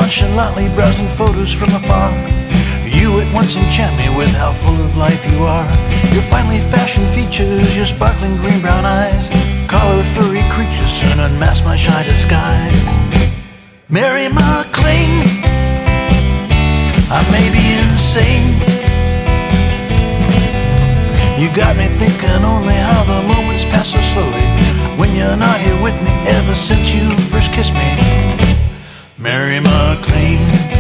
nonchalantly browsing photos from afar. You at once enchant me with how full of life you are. Your finely fashioned features, your sparkling green-brown eyes, collar furry creatures soon unmask my shy disguise. Mary McLean, I may be insane. You got me thinking only how the moments pass so slowly when you're not here with me ever since you first kissed me. Mary McLean.